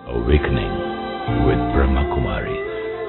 Awakening with Brahma Kumaris.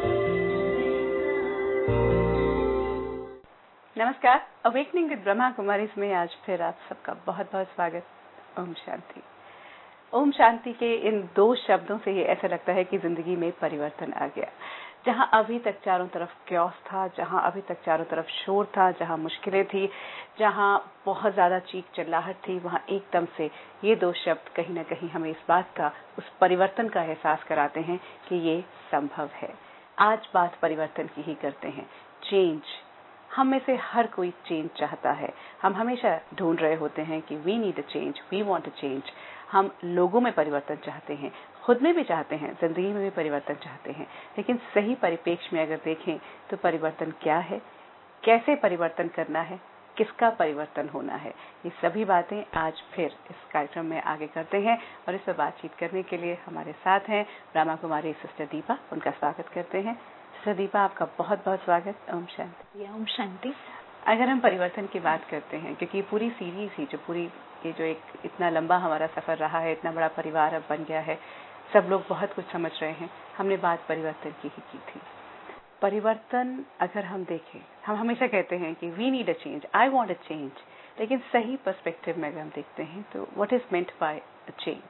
नमस्कार, awakening with Brahma Kumaris में आज फिर आप सबका बहुत बहुत स्वागत। ओम शांति। ओम शांति के इन दो शब्दों से ही ऐसा लगता है कि जिंदगी में परिवर्तन आ गया। जहां अभी तक चारों तरफ क्योस था, जहां अभी तक चारों तरफ शोर था, जहां मुश्किलें थी, जहां बहुत ज्यादा चीख चिल्लाहट थी, वहां एकदम से ये दो शब्द कहीं ना कहीं हमें इस बात का, उस परिवर्तन का एहसास कराते हैं कि ये संभव है। आज बात परिवर्तन की ही करते हैं। चेंज, हम में से हर कोई चेंज चाहता है। हम हमेशा ढूंढ रहे होते हैं कि we need a change, we want a change. हम लोगों में परिवर्तन चाहते हैं, खुद में भी चाहते हैं, जिंदगी में भी परिवर्तन चाहते हैं। लेकिन सही परिप्रेक्ष्य में अगर देखें तो परिवर्तन क्या है, कैसे परिवर्तन करना है, किसका परिवर्तन होना है, ये सभी बातें आज फिर इस कार्यक्रम में आगे करते हैं। और इस पर बातचीत करने के लिए हमारे साथ हैं ब्रह्मा कुमारी सिस्टर दीपा। उनका स्वागत करते हैं। सिस्टर दीपा, आपका बहुत बहुत स्वागत। ओम शांति। ओम शांति। अगर हम परिवर्तन की बात करते हैं, क्योंकि पूरी सीरीज ही ये जो एक इतना लंबा हमारा सफर रहा है, इतना बड़ा परिवार अब बन गया है, सब लोग बहुत कुछ समझ रहे हैं, हमने बात परिवर्तन की ही की थी। परिवर्तन अगर हम देखें, हम हमेशा कहते हैं कि we need a change, I want a change, लेकिन सही पर्सपेक्टिव में अगर हम देखते हैं तो what is meant by a change?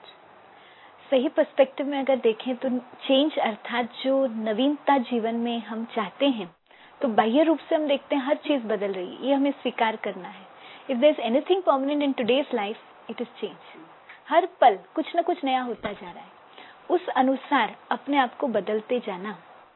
सही पर्सपेक्टिव में अगर देखें तो चेंज अर्थात जो नवीनता जीवन में हम चाहते हैं, तो बाह्य रूप से हम देखते हैं हर चीज बदल रही है, ये हमें स्वीकार करना है। If there is anything permanent in today's life, it is change. हर पल कुछ न कुछ नया होता जा रहा है, उस अनुसार अपने आप को बदलते जाना,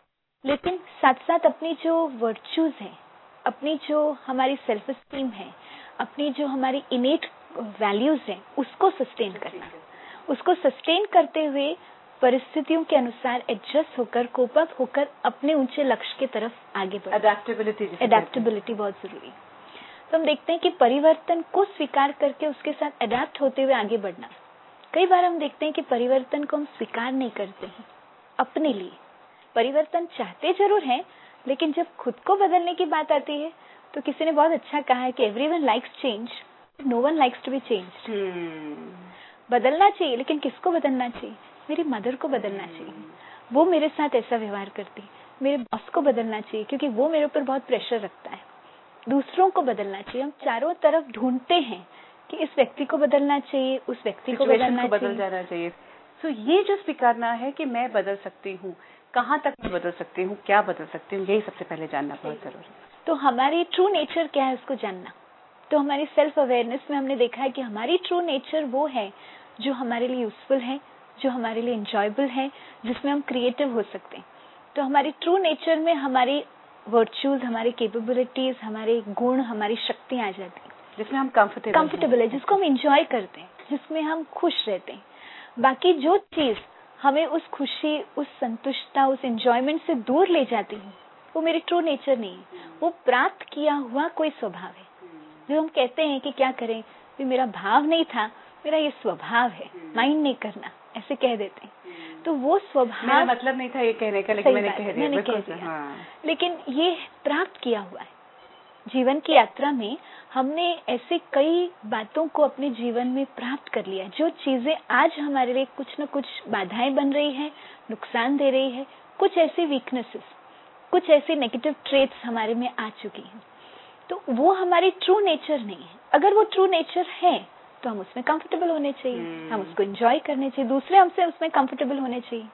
लेकिन साथ साथ अपनी जो वर्च्यूज है, अपनी जो हमारी सेल्फ एस्टीम है, अपनी जो हमारी इनेट वैल्यूज है, उसको सस्टेन करना। उसको सस्टेन करते हुए परिस्थितियों के अनुसार एडजस्ट होकर, कोप अप होकर अपने ऊंचे लक्ष्य की तरफ आगे बढ़ना। एडेप्टेबिलिटी बहुत जरूरी है। तो हम देखते हैं कि परिवर्तन को स्वीकार करके उसके साथ अडेप्ट होते हुए आगे बढ़ना। कई बार हम देखते हैं कि परिवर्तन को हम स्वीकार नहीं करते हैं अपने लिए। परिवर्तन चाहते जरूर हैं, लेकिन जब खुद को बदलने की बात आती है तो किसी ने बहुत अच्छा कहा है कि everyone likes change, no one likes to be changed. बदलना चाहिए, लेकिन किसको बदलना चाहिए? मेरी मदर को बदलना चाहिए, वो मेरे साथ ऐसा व्यवहार करती। मेरे बॉस को बदलना चाहिए क्योंकि वो मेरे ऊपर बहुत प्रेशर रखता है। दूसरों को बदलना चाहिए। हम चारों तरफ ढूंढते हैं कि इस व्यक्ति को बदलना चाहिए, उस व्यक्ति को बदलना बदल जाना चाहिए। तो ये जो स्वीकारना है कि मैं बदल सकती हूँ, कहाँ तक मैं बदल सकती हूँ, क्या बदल सकती हूँ, यही सबसे पहले जानना बहुत जरूरी है। तो हमारी ट्रू नेचर क्या है, उसको जानना। तो हमारी सेल्फ अवेयरनेस में हमने देखा है कि हमारी ट्रू नेचर वो है जो हमारे लिए यूजफुल है, जो हमारे लिए एंजॉयबल है, जिसमें हम क्रिएटिव हो सकते हैं। तो हमारी ट्रू नेचर में हमारी वर्च्यूज, हमारी कैपेबिलिटीज, हमारे गुण, हमारी शक्ति आ जाती है, जिसमें हम कंफर्टेबल है, जिसको हम एंजॉय करते हैं, जिसमें हम खुश रहते हैं। बाकी जो चीज हमें उस खुशी, उस संतुष्टता, उस एंजॉयमेंट से दूर ले जाती है, वो मेरी ट्रू नेचर नहीं है। वो प्राप्त किया हुआ कोई स्वभाव है, जो हम कहते हैं कि क्या करें, ये मेरा भाव नहीं था, मेरा ये स्वभाव है, माइंड नहीं करना, ऐसे कह देते हैं। तो वो स्वभाव, मेरा मतलब नहीं था ये कहने का, लेकिन मैंने कह दिया। हाँ। लेकिन ये प्राप्त किया हुआ है। जीवन की यात्रा में हमने ऐसे कई बातों को अपने जीवन में प्राप्त कर लिया, जो चीजें आज हमारे लिए कुछ न कुछ बाधाएं बन रही है, नुकसान दे रही है। कुछ ऐसी वीकनेसेस, कुछ ऐसी नेगेटिव ट्रेट्स हमारे में आ चुकी हैं। तो वो हमारी ट्रू नेचर नहीं है। अगर वो ट्रू नेचर है तो हम उसमें कंफर्टेबल होने चाहिए, हम उसको एंजॉय करने चाहिए, दूसरे हमसे उसमें कंफर्टेबल होने चाहिए,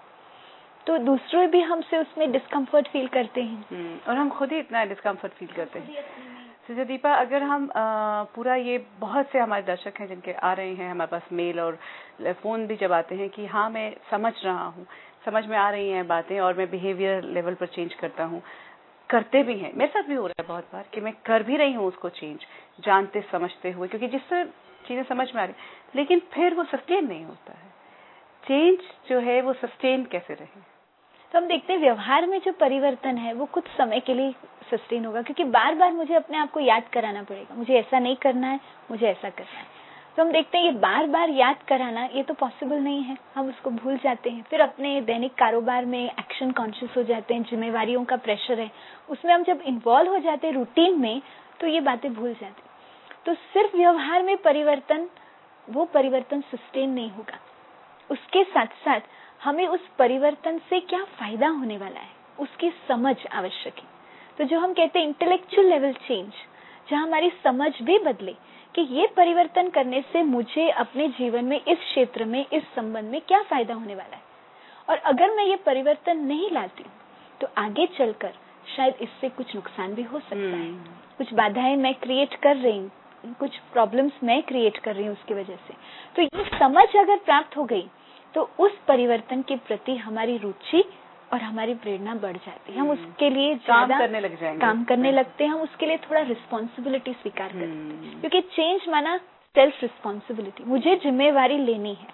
तो दूसरे भी हमसे उसमें डिस्कम्फर्ट फील करते हैं और हम खुद ही इतना डिस्कम्फर्ट फील करते हैं। सिस्टर दीपा, अगर हम पूरा, ये बहुत से हमारे दर्शक हैं जिनके आ रहे हैं हमारे पास मेल और फोन भी जब आते हैं कि हाँ मैं समझ रहा हूँ, समझ में आ रही हैं बातें और मैं बिहेवियर लेवल पर चेंज करता हूँ, करते भी हैं, मेरे साथ भी हो रहा है बहुत बार कि मैं कर भी रही हूँ उसको चेंज, जानते समझते हुए, क्योंकि जिस तरह चीजें समझ में आ रही, लेकिन फिर वो सस्टेन नहीं होता है। चेंज जो है वो सस्टेन कैसे रहे? तो हम देखते हैं व्यवहार में जो परिवर्तन है वो कुछ समय के लिए सस्टेन होगा, क्योंकि बार बार मुझे अपने आप को याद कराना पड़ेगा, मुझे ऐसा नहीं करना है, मुझे ऐसा करना है। तो हम देखते हैं ये बार बार याद कराना, ये तो पॉसिबल नहीं है, हम उसको भूल जाते हैं। फिर अपने दैनिक कारोबार में एक्शन कॉन्शियस हो जाते हैं, जिम्मेवारियों का प्रेशर है, उसमें हम जब इन्वॉल्व हो जाते हैं रूटीन में, तो ये बातें भूल जाते हैं। तो सिर्फ व्यवहार में परिवर्तन, वो परिवर्तन सस्टेन नहीं होगा। उसके साथ साथ हमें उस परिवर्तन से क्या फायदा होने वाला है, उसकी समझ आवश्यक है। तो जो हम कहते हैं इंटेलेक्चुअल लेवल चेंज, जहाँ हमारी समझ भी बदले कि ये परिवर्तन करने से मुझे अपने जीवन में, इस क्षेत्र में, इस संबंध में क्या फायदा होने वाला है, और अगर मैं ये परिवर्तन नहीं लाती तो आगे चलकर शायद इससे कुछ नुकसान भी हो सकता है। कुछ बाधाएं मैं क्रिएट कर रही हूँ, कुछ प्रॉब्लम्स मैं क्रिएट कर रही हूँ उसकी वजह से। तो ये समझ अगर प्राप्त हो गई तो उस परिवर्तन के प्रति हमारी रुचि और हमारी प्रेरणा बढ़ जाती है। हम उसके लिए काम करने लग जाएंगे, काम करने लगते हैं। हम उसके लिए थोड़ा रिस्पॉन्सिबिलिटी स्वीकार करते हैं, क्योंकि चेंज माना सेल्फ रिस्पॉन्सिबिलिटी, मुझे जिम्मेवारी लेनी है।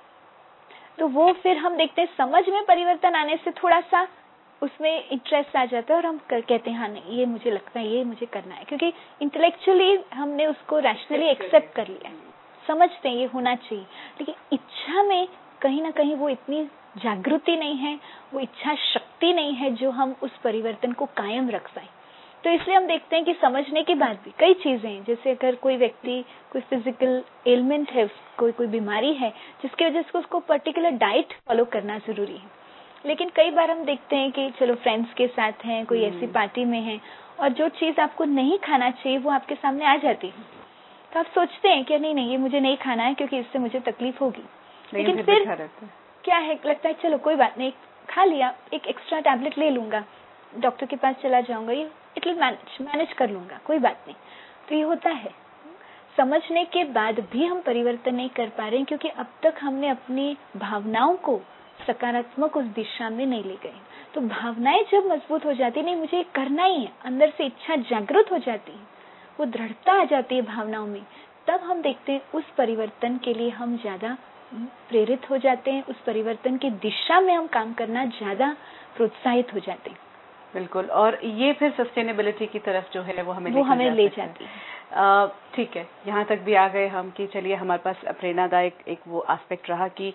तो वो फिर हम देखते हैं समझ में परिवर्तन आने से थोड़ा सा उसमें इंटरेस्ट आ जाता है और हम कहते हैं हाँ नहीं, ये मुझे लगता है, ये मुझे करना है, क्योंकि इंटेलेक्चुअली हमने उसको रैशनली एक्सेप्ट कर लिया है, समझते हैं ये होना चाहिए। लेकिन इच्छा में कहीं ना कहीं वो इतनी जागृति नहीं है, वो इच्छा शक्ति नहीं है जो हम उस परिवर्तन को कायम रख पाए। तो इसलिए हम देखते हैं कि समझने के बाद भी कई चीजें हैं, जैसे अगर कोई व्यक्ति, कोई फिजिकल एलिमेंट है, कोई बीमारी है जिसकी वजह से उसको पर्टिकुलर डाइट फॉलो करना जरूरी है। लेकिन कई बार हम देखते हैं कि चलो फ्रेंड्स के साथ हैं, कोई ऐसी पार्टी में है और जो चीज आपको नहीं खाना चाहिए वो आपके सामने आ जाती है, तो आप सोचते हैं कि नहीं, ये मुझे नहीं खाना है क्योंकि इससे मुझे तकलीफ होगी। लेकिन फिर क्या है, लगता है चलो कोई बात नहीं, खा लिया, एक एक्स्ट्रा टैबलेट ले लूंगा, डॉक्टर के पास चला जाऊंगा, ये इट विल मैनेज कर लूंगा, कोई बात नहीं। तो ये होता है, समझने के बाद भी हम परिवर्तन नहीं कर पा रहे हैं, क्योंकि अब तक हमने अपनी भावनाओं को सकारात्मक उस दिशा में नहीं ले गए। तो भावनाएं जब मजबूत हो जाती, नहीं मुझे करना ही है, अंदर से इच्छा जागृत हो जाती है, वो दृढ़ता आ जाती है भावनाओं में, तब हम देखते हैं उस परिवर्तन के लिए हम ज्यादा प्रेरित हो जाते हैं, उस परिवर्तन की दिशा में हम काम करना ज्यादा प्रोत्साहित हो जाते हैं। बिल्कुल, और ये फिर सस्टेनेबिलिटी की तरफ जो है वो हमें ले जाती है। ठीक है, यहाँ तक भी आ गए हम कि चलिए हमारे पास प्रेरणादायक एक वो एस्पेक्ट रहा कि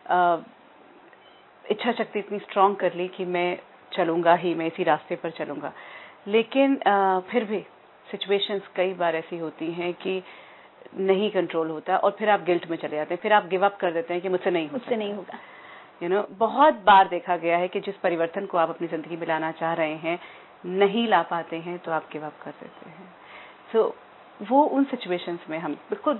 इच्छा शक्ति इतनी स्ट्रांग कर ली कि मैं चलूंगा ही, मैं इसी रास्ते पर चलूंगा। लेकिन फिर भी सिचुएशंस कई बार ऐसी होती हैं कि नहीं कंट्रोल होता और फिर आप गिल्ट में चले जाते हैं, फिर आप गिव अप कर देते हैं कि मुझसे नहीं होगा। बहुत बार देखा गया है कि जिस परिवर्तन को आप अपनी जिंदगी में लाना चाह रहे हैं नहीं ला पाते हैं तो आप गिव अप कर देते हैं। तो वो उन सिचुएशंस में हम बिल्कुल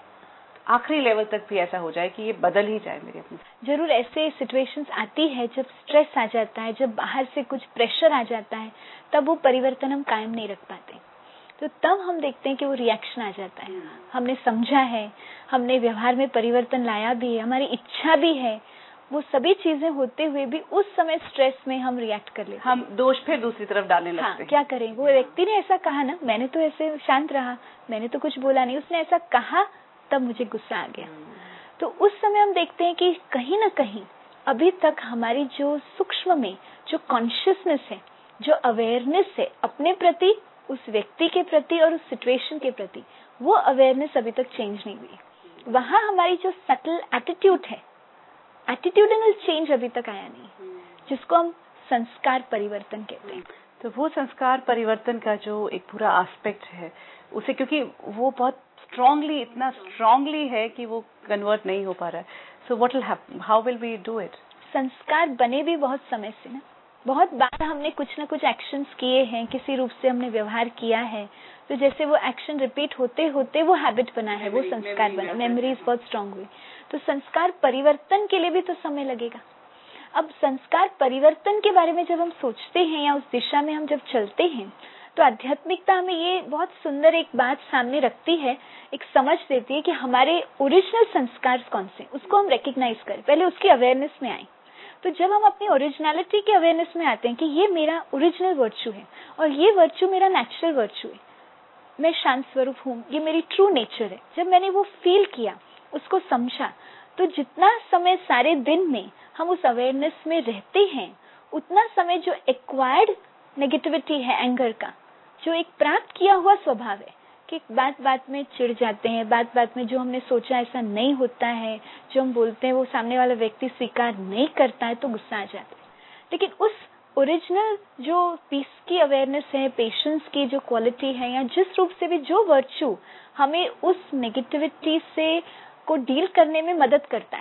आखिरी लेवल तक भी ऐसा हो जाए कि ये बदल ही जाए मेरी अपनी। जरूर ऐसे सिचुएशंस आती है जब स्ट्रेस आ जाता है, जब बाहर से कुछ प्रेशर आ जाता है, तब वो परिवर्तन हम कायम नहीं रख पाते। तो तब हम देखते हैं कि वो रिएक्शन आ जाता है। हमने समझा है, हमने व्यवहार में परिवर्तन लाया भी है, हमारी इच्छा भी है, वो सभी चीजें होते हुए भी उस समय स्ट्रेस में हम रिएक्ट कर लेते हैं। हम दोष फिर दूसरी तरफ डालने लगते हैं। क्या करें, वो व्यक्ति ने ऐसा कहा ना, मैंने तो ऐसे शांत रहा, मैंने तो कुछ बोला नहीं, उसने ऐसा कहा, तब मुझे गुस्सा आ गया। तो उस समय हम देखते हैं कि कहीं ना कहीं अभी तक हमारी जो सूक्ष्म में जो कॉन्शियसनेस है, जो अवेयरनेस है अपने प्रति, उस व्यक्ति के प्रति और उस सिचुएशन के प्रति, वो अवेयरनेस अभी तक चेंज नहीं हुई। वहां हमारी जो सटल एटीट्यूड है, एटीट्यूडनल चेंज अभी तक आया नहीं, जिसको हम संस्कार परिवर्तन कहते हैं। तो वो संस्कार परिवर्तन का जो एक पूरा एस्पेक्ट है उसे, क्योंकि वो बहुत स्ट्रांगली, इतना स्ट्रांगली है कि वो कन्वर्ट नहीं हो पा रहा है। So what will happen, how will we do it? संस्कार बने भी बहुत समय से ना, बहुत बार हमने कुछ ना कुछ एक्शंस किए हैं, किसी रूप से हमने व्यवहार किया है, तो जैसे वो एक्शन रिपीट होते होते वो हैबिट बना है, वो संस्कार बना, मेमोरीज बहुत स्ट्रांग हुई। तो संस्कार परिवर्तन के लिए भी तो समय लगेगा। अब संस्कार परिवर्तन के बारे में जब हम सोचते हैं या उस दिशा में हम जब चलते हैं, तो आध्यात्मिकता हमें ये बहुत सुंदर एक बात सामने रखती है, एक समझ देती है कि हमारे ओरिजिनल संस्कार कौन से, उसको हम रिकॉग्नाइज करें, पहले उसकी अवेयरनेस में आए। तो जब हम अपनी ओरिजिनलिटी के अवेयरनेस में आते हैं कि ये मेरा ओरिजिनल वर्च्यू है और ये वर्च्यू मेरा नेचुरल वर्च्यू है, मैं शांत स्वरूप हूँ, ये मेरी ट्रू नेचर है, जब मैंने वो फील किया, उसको समझा, तो जितना समय सारे दिन में हम उस अवेयरनेस में रहते हैं, उतना समय जो एक्वायर्ड नेगेटिविटी है, एंगर का, जो एक प्राप्त किया हुआ स्वभाव है कि बात बात में चिढ़ जाते हैं, बात बात में जो हमने सोचा ऐसा नहीं होता है, जो हम बोलते हैं वो सामने वाला व्यक्ति स्वीकार नहीं करता है, तो गुस्सा आ जाता है। लेकिन उस ओरिजिनल जो पीस की अवेयरनेस है, पेशेंस की जो क्वालिटी है, या जिस रूप से भी जो वर्च्यू हमें उस नेगेटिविटी से को डील करने में मदद करता है,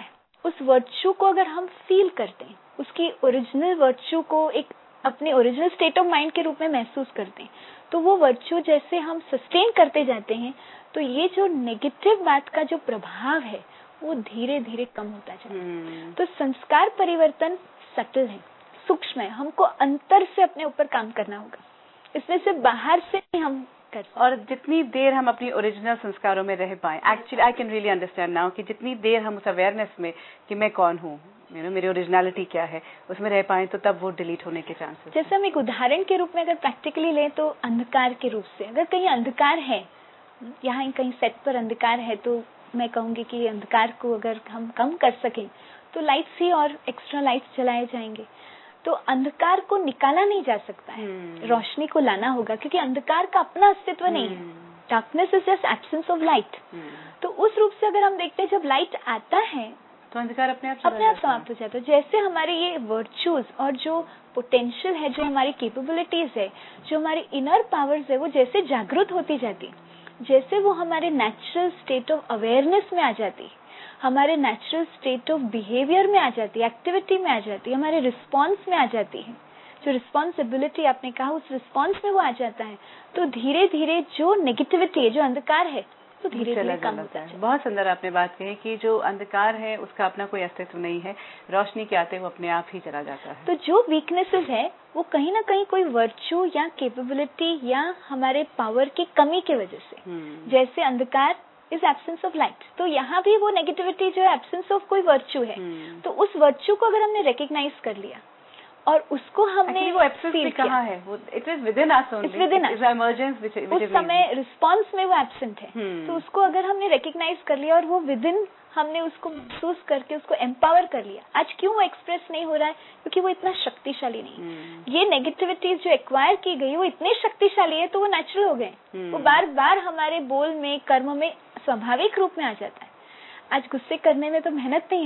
उस वर्च्यू को अगर हम फील करते हैं, उसकी ओरिजिनल वर्च्यू को एक अपने ओरिजिनल स्टेट ऑफ माइंड के रूप में महसूस करते हैं, तो वो वर्च्यू जैसे हम सस्टेन करते जाते हैं, तो ये जो नेगेटिव बात का जो प्रभाव है वो धीरे धीरे कम होता जाता है। तो संस्कार परिवर्तन सटल है, सूक्ष्म है, हमको अंतर से अपने ऊपर काम करना होगा, इसमें से बाहर से हम कर। और जितनी देर हम अपनी ओरिजिनल संस्कारों में रह पाएं, actually I can really understand now कि जितनी देर हम उस अवेयरनेस में कि मैं कौन हूँ, मेरी ओरिजिनलिटी क्या है, उसमें रह पाएं, तो तब वो डिलीट होने के चांसेस। जैसे हम एक उदाहरण के रूप में अगर प्रैक्टिकली लें तो अंधकार के रूप से, अगर कहीं अंधकार है, यहाँ कहीं सेट पर अंधकार है, तो मैं कहूंगी कि अंधकार को अगर हम कम कर सकें तो लाइट्स ही और एक्स्ट्रा लाइट्स जलाए जाएंगे। तो अंधकार को निकाला नहीं जा सकता है, रोशनी को लाना होगा, क्योंकि अंधकार का अपना अस्तित्व नहीं है। Darkness is just absence of light. तो उस रूप से अगर हम देखते हैं, जब लाइट आता है तो अंधकार अपने आप समाप्त हो जाता है। जैसे हमारे ये वर्च्यूज और जो पोटेंशियल है, जो हमारी कैपेबिलिटीज है, जो हमारी इनर पावर्स है, वो जैसे जागृत होती जाती, जैसे वो हमारे नेचुरल स्टेट ऑफ अवेयरनेस में आ जाती, हमारे नेचुरल स्टेट ऑफ बिहेवियर में आ जाती, एक्टिविटी में आ जाती, हमारे रिस्पॉन्स में आ जाती है, जो रिस्पॉन्सिबिलिटी आपने कहा उस रिस्पॉन्स में वो आ जाता है, तो धीरे धीरे जो नेगेटिविटी है, जो अंधकार है, तो धीरे धीरे कम होता है। बहुत सुंदर आपने बात कही कि जो अंधकार है उसका अपना कोई अस्तित्व नहीं है, रोशनी के आते वो अपने आप ही चला जाता है। तो जो वीकनेसेस है वो कहीं ना कहीं कोई वर्च्यू या कैपेबिलिटी या हमारे पावर की कमी की वजह से, जैसे अंधकार इज एब्सेंस ऑफ लाइट, तो यहाँ भी वो नेगेटिविटी जो है एब्सेंस ऑफ कोई वर्च्यू है। तो उस वर्च्यू को अगर हमने रिकॉग्नाइज कर लिया और उसको हमने वो एब्सेंस कहाँ है, वो it is within us only, it is emergence which उस समय रिस्पांस में वो एब्सेंट है। तो उसको अगर हमने रिकॉग्नाइज कर लिया और वो विद इन हमने उसको महसूस करके उसको एम्पावर कर लिया। आज क्यों वो एक्सप्रेस नहीं हो रहा है? क्योंकि वो इतना शक्तिशाली नहीं। ये नेगेटिविटीज जो एक्वायर की गई वो इतने शक्तिशाली है, तो वो नेचुरल हो गए, वो बार बार हमारे बोल में, कर्म में स्वाभाविक रूप में आ जाता है। आज गुस्से करने में तो मेहनत नहीं है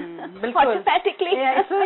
ना, ऑटोमेटिकली सो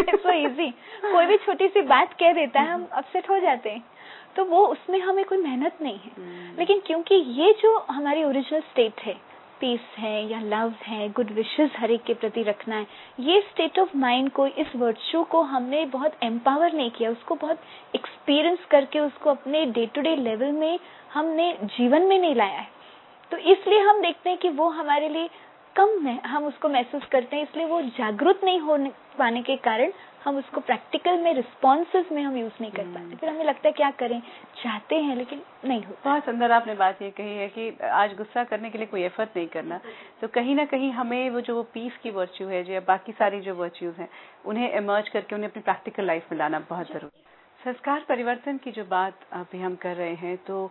इजी। कोई भी छोटी सी बात कह देता है, हम अपसेट हो जाते हैं, तो वो उसमें हमें कोई मेहनत नहीं है। लेकिन क्योंकि ये जो हमारी ओरिजिनल स्टेट है, पीस है या लव है, गुड विशेस हर एक के प्रति रखना है, ये स्टेट ऑफ माइंड को, इस वर्च्यू को हमने बहुत एम्पावर नहीं किया, उसको बहुत एक्सपीरियंस करके उसको अपने डे टू डे लेवल में हमने जीवन में नहीं लाया है। तो इसलिए हम देखते हैं कि वो हमारे लिए कम है, हम उसको महसूस करते हैं, इसलिए वो जागरूक नहीं हो पाने के कारण हम उसको प्रैक्टिकल में, रिस्पॉन्सेज में हम यूज नहीं कर पाते। फिर हमें लगता है क्या करें, चाहते हैं लेकिन नहीं होता। बहुत सुंदर आपने बात ये कही है कि आज गुस्सा करने के लिए कोई एफर्ट नहीं करना, तो कहीं ना कहीं हमें वो जो पीस की वर्च्यू है, जो बाकी सारी जो वर्च्यूज हैं, उन्हें इमर्ज करके उन्हें अपनी प्रैक्टिकल लाइफ में लाना बहुत जरूरी है। संस्कार परिवर्तन की जो बात अभी हम कर रहे हैं, तो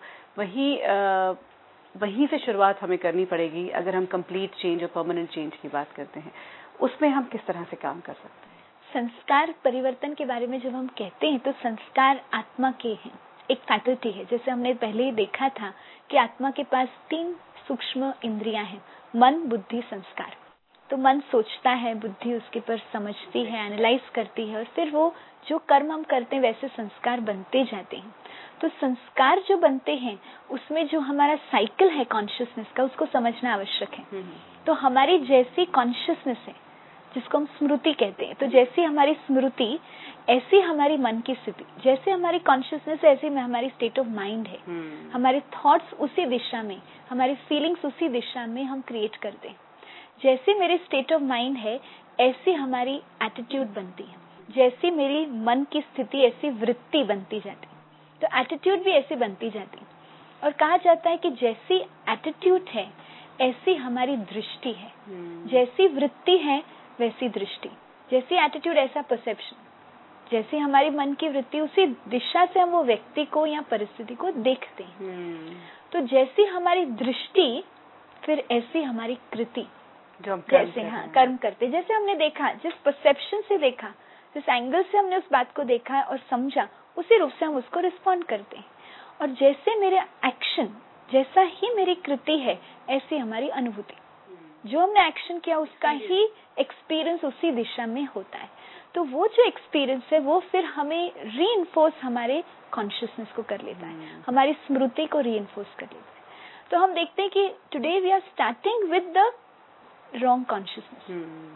वहीं से शुरुआत हमें करनी पड़ेगी। अगर हम कंप्लीट चेंज और परमानेंट चेंज की बात करते हैं, उसमें हम किस तरह से काम कर सकते हैं? संस्कार परिवर्तन के बारे में जब हम कहते हैं, तो संस्कार आत्मा के हैं, एक फैकल्टी है। जैसे हमने पहले ही देखा था कि आत्मा के पास 3 सूक्ष्म इंद्रियां हैं, मन, बुद्धि, संस्कार। तो मन सोचता है, बुद्धि उसके पर समझती है, एनालाइज करती है, और फिर वो जो कर्म हम करते हैं वैसे संस्कार बनते जाते हैं। तो संस्कार जो बनते हैं उसमें जो हमारा साइकिल है कॉन्शियसनेस का, उसको समझना आवश्यक है। तो हमारी जैसी कॉन्शियसनेस है, जिसको हम स्मृति कहते हैं, तो जैसी हमारी स्मृति ऐसी हमारी मन की स्थिति, जैसे हमारी कॉन्शियसनेस ऐसी में हमारी स्टेट ऑफ माइंड है, हमारे थॉट्स उसी दिशा में, हमारी फीलिंग्स उसी दिशा में हम क्रिएट करते हैं। जैसी मेरी स्टेट ऑफ माइंड है ऐसी हमारी एटीट्यूड बनती है, जैसी मेरी मन की स्थिति ऐसी वृत्ति बनती जाती है, तो एटीट्यूड भी ऐसी बनती जाती है। और कहा जाता है कि जैसी एटीट्यूड है ऐसी हमारी दृष्टि है, जैसी वृत्ति है वैसी दृष्टि, जैसी एटीट्यूड ऐसा परसेप्शन, जैसी हमारी मन की वृत्ति उसी दिशा से हम वो व्यक्ति को या परिस्थिति को देखते हैं। तो जैसी हमारी दृष्टि फिर ऐसी हमारी कृति, जो हम जैसे कर्म करते, जैसे हमने देखा, जिस परसेप्शन से देखा, जिस एंगल से हमने उस बात को देखा और समझा, उसी रूप से हम उसको रिस्पॉन्ड करते हैं। और जैसे मेरे एक्शन, जैसा ही मेरी कृति है, ऐसी हमारी अनुभूति, जो हमने एक्शन किया उसका ही एक्सपीरियंस उसी दिशा में होता है। तो वो जो एक्सपीरियंस है वो फिर हमें रीइंफोर्स हमारे कॉन्शियसनेस को कर लेता है, हमारी स्मृति को रीइंफोर्स कर लेता है। तो हम देखते हैं कि today we are starting with the wrong consciousness.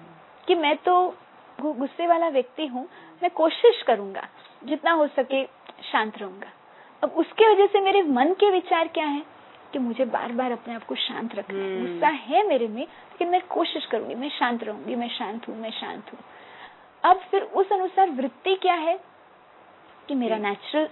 कि मैं तो गुस्से वाला व्यक्ति हूँ, मैं कोशिश करूंगा जितना हो सके शांत रहूंगा। अब उसके वजह से मेरे मन के विचार क्या है कि मुझे बार बार अपने आप को शांत रखना है। गुस्सा है मेरे में, लेकिन मैं कोशिश करूंगी, मैं शांत रहूंगी, मैं शांत हूँ, मैं शांत हूँ। अब फिर उस अनुसार वृत्ति क्या है कि मेरा नेचुरल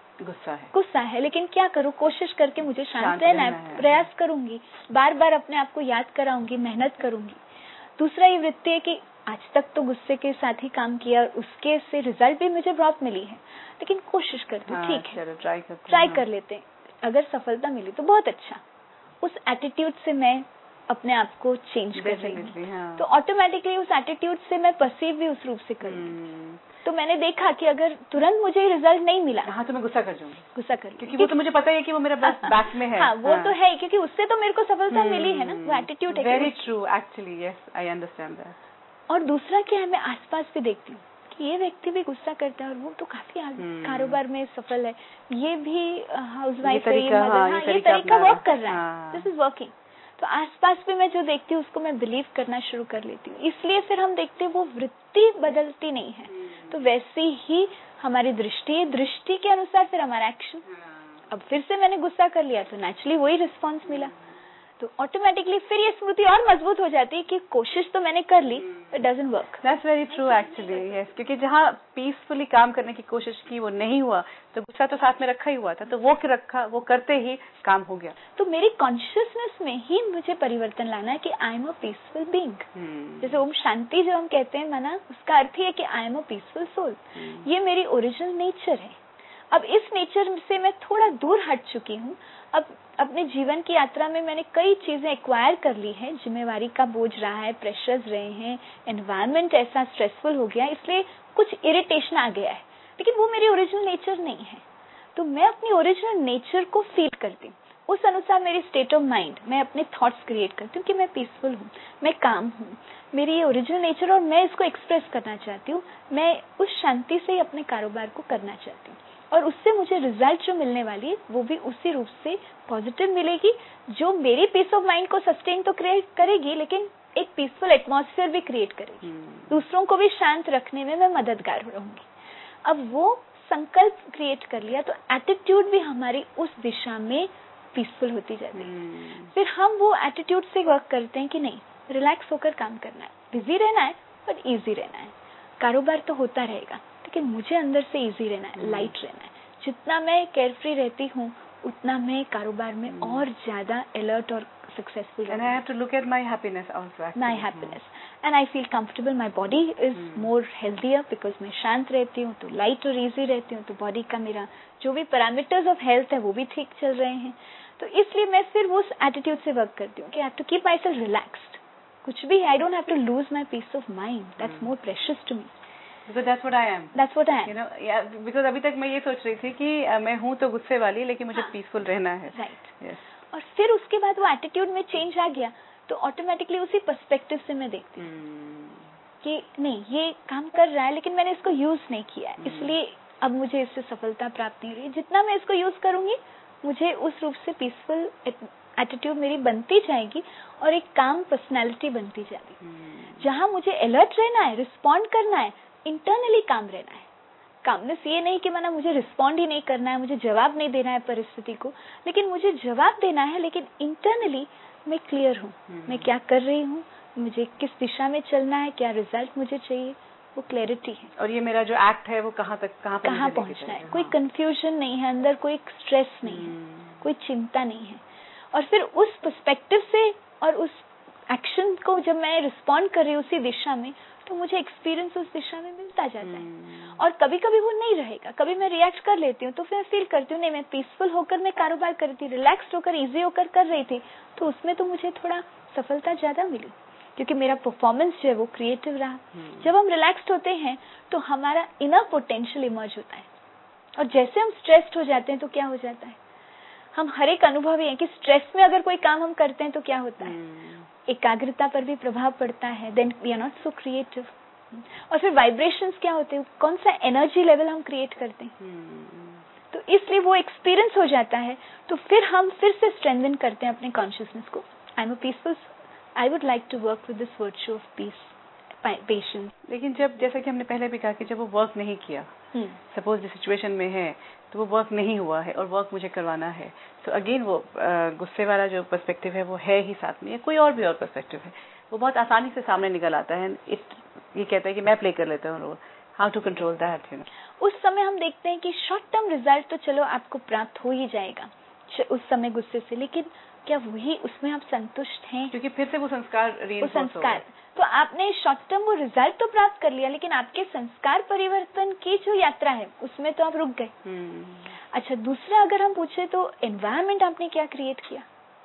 गुस्सा है, लेकिन क्या करूँ, कोशिश करके मुझे शांत रहना है, प्रयास करूंगी, बार बार अपने आप को याद कराऊंगी, मेहनत करूंगी। दूसरा ये वृत्ति है कि आज तक तो गुस्से के साथ ही काम किया और उसके से रिजल्ट भी मुझे बहुत मिली है, लेकिन कोशिश करती हूँ, ठीक है ट्राई कर लेते हैं, अगर सफलता मिली तो बहुत अच्छा। उस एटीट्यूड से मैं अपने आप को चेंज कर रही हूँ, तो ऑटोमेटिकली उस एटीट्यूड से मैं परसीव भी उस रूप से करूँगी। तो मैंने देखा कि अगर तुरंत मुझे रिजल्ट नहीं मिला, हाँ, तो मैं गुस्सा कर क्योंकि वो तो मुझे पता है कि वो मेरा बस बैक में है। हाँ, वो तो है, क्योंकि उससे तो मेरे को सफलता मिली है ना, वो एटीट्यूड है। Very true, actually, yes, I understand that. और दूसरा क्या है, मैं आसपास भी देखती हूँ कि ये व्यक्ति भी गुस्सा करता है और वो तो काफी कारोबार में सफल है, ये भी हाउसवाइफ है, ये तरीका वर्क कर रहा है, दिस इज वर्किंग। तो आसपास भी मैं जो देखती हूँ उसको मैं बिलीव करना शुरू कर लेती हूँ। इसलिए फिर हम देखते हैं वो वृत्ति बदलती नहीं है, तो वैसे ही हमारी दृष्टि के अनुसार फिर हमारा एक्शन। अब फिर से मैंने गुस्सा कर लिया तो नेचुरली वही रिस्पॉन्स मिला, तो ऑटोमेटिकली फिर ये स्मृति और मजबूत हो जाती है कि कोशिश तो मैंने कर ली, it doesn't work. That's very true actually, yes, क्योंकि जहाँ पीसफुली काम करने की कोशिश की वो नहीं हुआ, तो गुस्सा तो साथ में रखा ही हुआ था, तो वो करते ही काम हो गया। तो मेरी कॉन्शियसनेस में ही मुझे परिवर्तन लाना है कि I am a peaceful being. जैसे ओम शांति जो हम कहते हैं माना, उसका अर्थ ही है कि I am a peaceful soul. ये मेरी ओरिजिनल नेचर है। अब इस नेचर से मैं थोड़ा दूर हट चुकी हूँ। अब अपने जीवन की यात्रा में मैंने कई चीजें एक्वायर कर ली है, जिम्मेवारी का बोझ रहा है, प्रेशर्स रहे हैं, एनवायरनमेंट ऐसा स्ट्रेसफुल हो गया, इसलिए कुछ इरिटेशन आ गया है, लेकिन वो मेरी ओरिजिनल नेचर नहीं है। तो मैं अपनी ओरिजिनल नेचर को फील करती हूँ, उस अनुसार मेरी स्टेट ऑफ माइंड, मैं अपने थॉट्स क्रिएट करती हूँ कि मैं पीसफुल हूँ, मैं काम हूँ, मेरी ये ओरिजिनल नेचर, और मैं इसको एक्सप्रेस करना चाहती हूँ। मैं उस शांति से ही अपने कारोबार को करना चाहती हूँ, और उससे मुझे रिजल्ट जो मिलने वाली है वो भी उसी रूप से पॉजिटिव मिलेगी, जो मेरी पीस ऑफ माइंड को सस्टेन तो क्रिएट करेगी, लेकिन एक पीसफुल एटमॉस्फेयर भी क्रिएट करेगी। दूसरों को भी शांत रखने में मैं मददगार रहूंगी। अब वो संकल्प क्रिएट कर लिया तो एटीट्यूड भी हमारी उस दिशा में पीसफुल होती जाती है। फिर हम वो एटीट्यूड से वर्क करते हैं कि नहीं, रिलैक्स होकर काम करना है, बिजी रहना है बट इजी रहना है, कारोबार तो होता रहेगा लेकिन मुझे अंदर से इजी रहना है, लाइट रहना है। जितना मैं केयरफ्री रहती हूँ उतना मैं कारोबार में और ज्यादा अलर्ट और successful And I have to look at my happiness also. My happiness. And I feel comfortable. My body is more healthier because मैं शांत रहती हूँ, तो लाइट और इजी रहती हूँ, तो बॉडी का मेरा जो भी पैरामीटर्स ऑफ हेल्थ है वो भी ठीक चल रहे हैं। तो इसलिए मैं फिर वो एटीट्यूड से वर्क करती हूँ कि I have to keep myself relaxed. कुछ भी I don't have to lose my peace of mind, that's more precious to me. Because that's what I am. That's what I am. You know, yeah, because अभी तक मैं ये सोच रही थी कि मैं हूँ तो गुस्से वाली, लेकिन मुझे पीसफुल रहना है। Right. Yes. और फिर उसके बाद वो एटीट्यूड में चेंज आ गया, तो ऑटोमेटिकली उसी पर्सपेक्टिव से मैं देखती हूँ कि नहीं, ये काम कर रहा है लेकिन मैंने इसको यूज नहीं किया है, इसलिए अब मुझे इससे सफलता प्राप्त नहीं हो रही। जितना मैं इसको यूज करूंगी मुझे उस रूप से पीसफुल एटीट्यूड मेरी बनती जाएगी और एक काम पर्सनैलिटी बनती जाएगी। जहाँ मुझे अलर्ट रहना है, रिस्पॉन्ड करना है, इंटरनली काम रहना है। कामनेस ये नहीं कि माना मुझे रिस्पॉन्ड ही नहीं करना है, मुझे जवाब नहीं देना है परिस्थिति को, लेकिन मुझे जवाब देना है, लेकिन इंटरनली मैं क्लियर हूँ, मैं क्या कर रही हूँ, मुझे किस दिशा में चलना है, क्या रिजल्ट मुझे चाहिए, वो क्लैरिटी है। और ये मेरा जो एक्ट है वो कहाँ पहुँचना है, कोई कंफ्यूजन नहीं है अंदर, कोई स्ट्रेस नहीं है, कोई चिंता नहीं है। और फिर उस पर्सपेक्टिव से और उस एक्शन को जब मैं रिस्पॉन्ड कर रही हूँ उसी दिशा में, तो मुझे एक्सपीरियंस उस दिशा में मिलता जाता है। और कभी कभी वो नहीं रहेगा, कभी मैं रिएक्ट कर लेती हूँ, तो फिर फील करती हूँ नहीं, मैं पीसफुल होकर मैं कारोबार कर रही थी, रिलैक्स्ड होकर इजी होकर कर रही थी, तो उसमें तो मुझे थोड़ा सफलता ज्यादा मिली, क्योंकि मेरा परफॉर्मेंस जो है वो क्रिएटिव रहा। जब हम रिलैक्स्ड होते हैं तो हमारा इनर पोटेंशियल इमर्ज होता है, और जैसे हम स्ट्रेस्ड हो जाते हैं तो क्या हो जाता है, हम हर एक अनुभवी है कि स्ट्रेस में अगर कोई काम हम करते हैं तो क्या होता है, एकाग्रता पर भी प्रभाव पड़ता है, then we are not so creative. और फिर वाइब्रेशंस क्या होते हैं, कौन सा एनर्जी लेवल हम क्रिएट करते हैं, तो इसलिए वो एक्सपीरियंस हो जाता है। तो फिर हम फिर से स्ट्रेंथन करते हैं अपने कॉन्शियसनेस को। I am a peaceful, I would like to work with this virtue of peace patience. लेकिन जब, जैसा कि हमने पहले भी कहा कि जब वो वर्क नहीं किया, सपोज जिस सिचुएशन में है तो वो वर्क नहीं हुआ है और वर्क मुझे करवाना है, तो अगेन वो गुस्से वाला जो पर्सपेक्टिव है वो है ही साथ में, या कोई और भी और पर्सपेक्टिव है, वो बहुत आसानी से सामने निकल आता है। ये कहता है कि मैं प्ले कर लेता हूँ role, how to control that, you know. उस समय हम देखते हैं कि शॉर्ट टर्म रिजल्ट तो चलो आपको प्राप्त हो ही जाएगा उस समय गुस्से से, लेकिन क्या वही उसमें आप संतुष्ट हैं? क्योंकि फिर से वो संस्कार तो आपने शॉर्ट टर्म वो रिजल्ट तो प्राप्त कर लिया, लेकिन आपके संस्कार परिवर्तन की जो यात्रा है उसमें तो आप रुक गए। अच्छा, दूसरा अगर हम पूछे तो एनवायरनमेंट आपने क्या क्रिएट किया?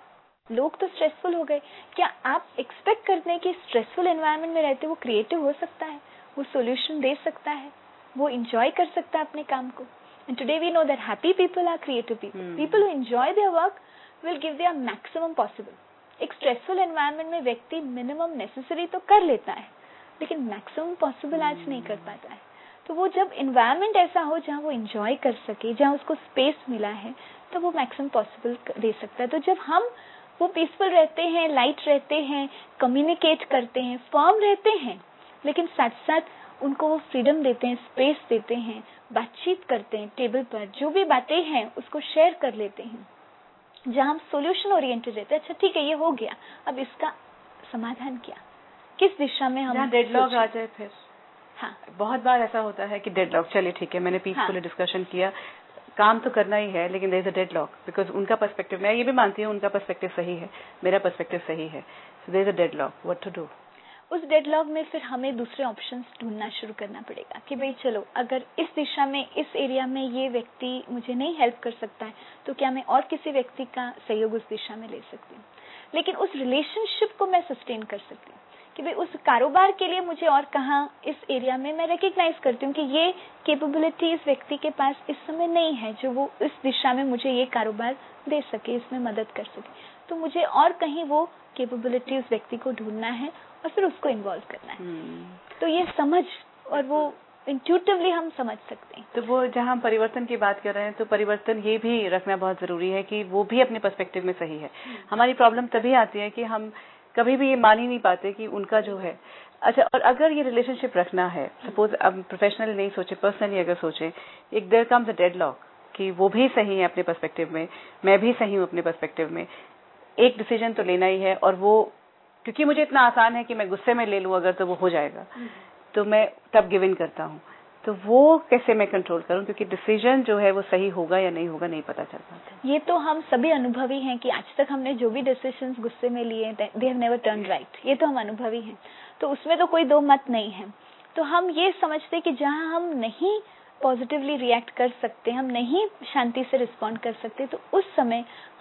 लोग तो स्ट्रेसफुल हो गए। क्या आप एक्सपेक्ट करते हैं कि स्ट्रेसफुल एनवायरनमेंट में रहते वो क्रिएटिव हो सकता है, वो सॉल्यूशन दे सकता है, वो एंजॉय कर सकता है अपने काम को? And today we know that happy people are creative people. People who enjoy their work will give their maximum possible. एक स्ट्रेसफुल एनवायरनमेंट में व्यक्ति मिनिमम नेसेसरी तो कर लेता है, लेकिन मैक्सिमम पॉसिबल आज नहीं कर पाता है। तो वो जब एनवायरनमेंट ऐसा हो जहाँ वो एंजॉय कर सके, जहाँ उसको स्पेस मिला है, तो वो मैक्सिमम पॉसिबल दे सकता है। तो जब हम वो पीसफुल रहते हैं, लाइट रहते हैं, कम्युनिकेट करते हैं, फर्म रहते हैं, लेकिन साथ साथ उनको वो फ्रीडम देते हैं, स्पेस देते हैं, बातचीत करते हैं, टेबल पर जो भी बातें हैं उसको शेयर कर लेते हैं, जहाँ हम सॉल्यूशन ओरिएंटेड रहते हैं। अच्छा ठीक है, ये हो गया, अब इसका समाधान क्या, किस दिशा में हम डेडलॉक आ जाए फिर। हाँ, बहुत बार ऐसा होता है कि डेडलॉक, चलिए ठीक है, मैंने पीसफुली डिस्कशन किया, काम तो करना ही है, लेकिन there is a deadlock because उनका पर्सपेक्टिव, मैं ये भी मानती हूँ उनका पर्सपेक्टिव सही है, मेरा पर्सपेक्टिव सही है, so there is a deadlock, what to do? उस डेडलॉक में फिर हमें दूसरे ऑप्शंस ढूंढना शुरू करना पड़ेगा कि भाई चलो, अगर इस दिशा में, इस एरिया में ये व्यक्ति मुझे नहीं हेल्प कर सकता है, तो क्या मैं और किसी व्यक्ति का सहयोग उस दिशा में ले सकती हूँ? लेकिन उस रिलेशनशिप को मैं सस्टेन कर सकती हूँ कि भाई उस कारोबार के लिए मुझे और कहाँ इस एरिया में मैं रिकग्नाइज करती हूँ कि ये कैपेबिलिटी इस व्यक्ति के पास इस समय नहीं है जो वो इस दिशा में मुझे ये कारोबार दे सके, इसमें मदद कर सके। तो मुझे और कहीं वो कैपेबिलिटी उस व्यक्ति को ढूंढना है और फिर उसको इन्वॉल्व करना है। तो ये समझ, और वो इंट्यूटिवली हम समझ सकते हैं। तो वो जहाँ हम परिवर्तन की बात कर रहे हैं, तो परिवर्तन ये भी रखना बहुत जरूरी है कि वो भी अपने पर्सपेक्टिव में सही है। हमारी प्रॉब्लम तभी आती है कि हम कभी भी ये मान ही नहीं पाते कि उनका जो है। अच्छा, और अगर ये रिलेशनशिप रखना है, सपोज अब प्रोफेशनली नहीं सोचे, पर्सनली अगर सोचे, एक देयर कम्स अ डेडलॉक कि वो भी सही है अपने पर्सपेक्टिव में, मैं भी सही हूँ अपने पर्सपेक्टिव में, एक डिसीजन तो लेना ही है, और वो क्योंकि मुझे इतना आसान है कि मैं गुस्से में ले लूँ अगर, तो वो हो जाएगा, तो मैं तब गिव इन करता हूँ। तो वो कैसे मैं कंट्रोल करूं, क्योंकि डिसीजन जो है वो सही होगा या नहीं होगा नहीं पता चल पाता। ये तो हम सभी अनुभवी हैं कि आज तक हमने जो भी डिसीजंस गुस्से में लिए, they have never turn right, ये तो हम अनुभवी हैं, तो उसमें तो कोई दो मत नहीं है। तो हम ये समझते कि जहां हम नहीं पॉजिटिवली रिएक्ट कर सकते, हम नहीं शांति से रिस्पॉन्ड कर सकते, तो उस समय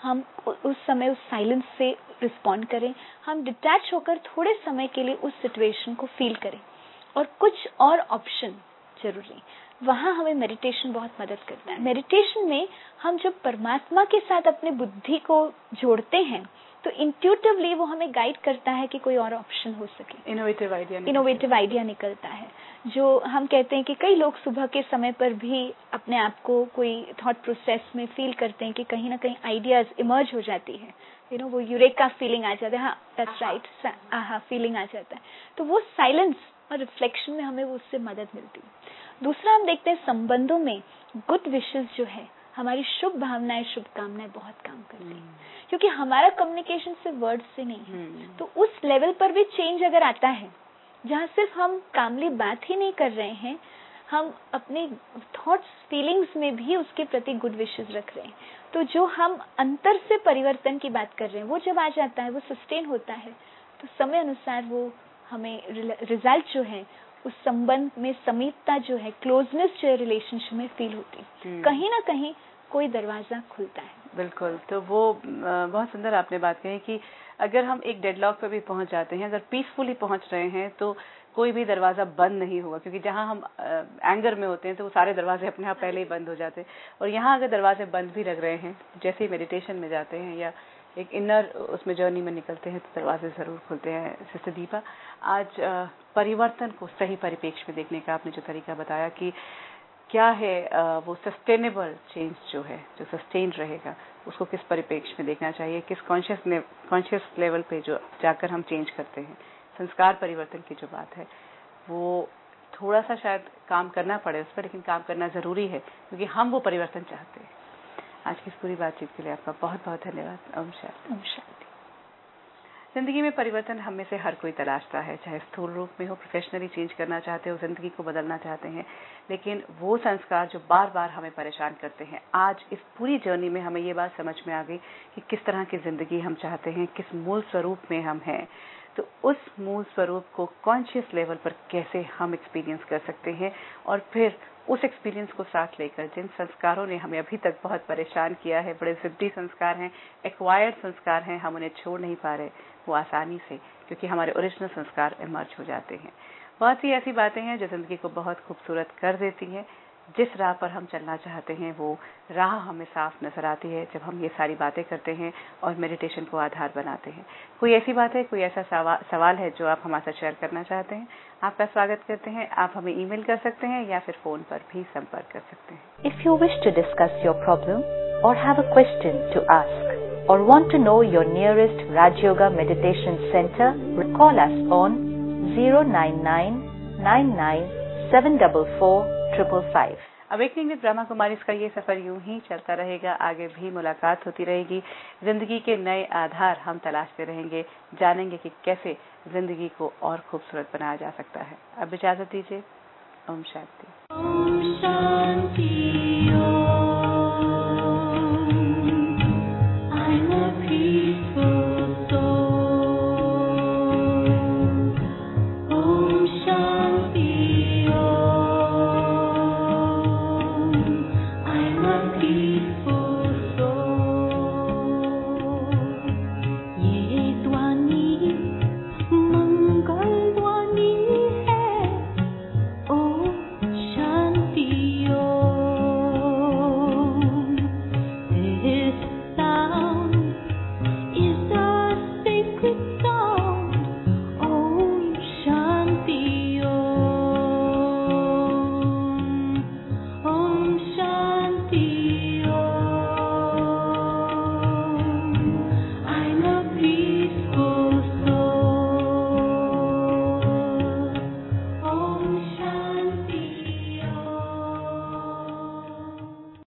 उस साइलेंस से रिस्पॉन्ड करें, हम डिटैच होकर थोड़े समय के लिए उस सिचुएशन को फील करें, और कुछ और ऑप्शन जरूरी। वहां हमें मेडिटेशन बहुत मदद करता है। मेडिटेशन में हम जब परमात्मा के साथ अपने बुद्धि को जोड़ते हैं, तो इंट्यूटिवली वो हमें गाइड करता है कि कोई और ऑप्शन हो सके, इनोवेटिव आइडिया निकलता है। जो हम कहते हैं कि कई लोग सुबह के समय पर भी अपने आप को कोई थॉट प्रोसेस में फील करते हैं कि कहीं ना कहीं आइडियाज इमर्ज हो जाती है, वो यूरेका फीलिंग आ जाता है, हाँ दैट्स राइट, आहा फीलिंग आ जाता है। तो वो साइलेंस और रिफ्लेक्शन में हमें वो उससे मदद मिलती है। दूसरा हम देखते हैं संबंधों में गुड विशेस जो है, हमारी शुभ भावनाएं, शुभकामनाएं बहुत काम करती है, क्योंकि हमारा कम्युनिकेशन सिर्फ वर्ड से नहीं है। तो उस लेवल पर भी चेंज अगर आता है, जहाँ सिर्फ हम कामली बात ही नहीं कर रहे हैं, हम अपने थॉट्स, फीलिंग्स में भी उसके प्रति गुड विशेस रख रहे हैं, तो जो हम अंतर से परिवर्तन की बात कर रहे हैं वो जब आ जाता है, वो सस्टेन होता है, तो समय अनुसार वो हमें रिजल्ट जो है उस संबंध में समीपता जो है, क्लोजनेस जो है रिलेशनशिप में फील होती है, कहीं ना कहीं कोई दरवाजा खुलता है। बिल्कुल। तो वो बहुत सुंदर आपने बात कही कि अगर हम एक डेडलॉक पे भी पहुंच जाते हैं, अगर पीसफुली पहुंच रहे हैं, तो कोई भी दरवाजा बंद नहीं होगा, क्योंकि जहां हम एंगर में होते हैं तो वो सारे दरवाजे अपने आप पहले ही बंद हो जाते हैं। और यहाँ अगर दरवाजे बंद भी लग रहे हैं, जैसे ही मेडिटेशन में जाते हैं या एक इनर उसमें जर्नी में निकलते हैं, तो दरवाजे जरूर खुलते हैं। सिस्टर दीपा, आज परिवर्तन को सही परिप्रेक्ष्य में देखने का आपने जो तरीका बताया कि क्या है वो सस्टेनेबल चेंज जो है, जो सस्टेन रहेगा, उसको किस परिप्रेक्ष्य में देखना चाहिए, किस कॉन्शियस लेवल पे जो जाकर हम चेंज करते हैं, संस्कार परिवर्तन की जो बात है वो थोड़ा सा शायद काम करना पड़े उस पर, लेकिन काम करना जरूरी है क्योंकि हम वो परिवर्तन चाहते हैं। आज की इस पूरी बातचीत के लिए आपका बहुत बहुत धन्यवाद। ओम शांति। ओम शांति। जिंदगी में परिवर्तन हम में से हर कोई तलाशता है, चाहे स्थूल रूप में हो, प्रोफेशनली चेंज करना चाहते हो, जिंदगी को बदलना चाहते हैं, लेकिन वो संस्कार जो बार बार हमें परेशान करते हैं, आज इस पूरी जर्नी में हमें ये बात समझ में आ गई कि किस तरह की जिंदगी हम चाहते हैं, किस मूल स्वरूप में हम हैं। तो उस मूल स्वरूप को कॉन्शियस लेवल पर कैसे हम एक्सपीरियंस कर सकते हैं और फिर उस एक्सपीरियंस को साथ लेकर जिन संस्कारों ने हमें अभी तक बहुत परेशान किया है, बड़े जिद्दी संस्कार हैं, एक्वायर्ड संस्कार हैं, हम उन्हें छोड़ नहीं पा रहे वो आसानी से, क्योंकि हमारे ओरिजिनल संस्कार इमर्ज हो जाते हैं। बहुत सी ऐसी बातें हैं जो जिंदगी को बहुत खूबसूरत कर देती हैं। जिस राह पर हम चलना चाहते हैं वो राह हमें साफ नजर आती है जब हम ये सारी बातें करते हैं और मेडिटेशन को आधार बनाते हैं। कोई ऐसी बात है, कोई ऐसा सवाल है जो आप हमारे साथ शेयर करना चाहते हैं, आपका स्वागत करते हैं। आप हमें ईमेल कर सकते हैं या फिर फोन पर भी संपर्क कर सकते हैं। If you wish to discuss your problem or have a question to ask or want to know your nearest Raj Yoga Meditation Center, call us on 09999744555. Awakening with Brahma Kumari का ये सफर यूं ही चलता रहेगा, आगे भी मुलाकात होती रहेगी। जिंदगी के नए आधार हम तलाशते रहेंगे, जानेंगे कि कैसे जिंदगी को और खूबसूरत बनाया जा सकता है। अब इजाजत दीजिए। ओम शांति। ओम शांति।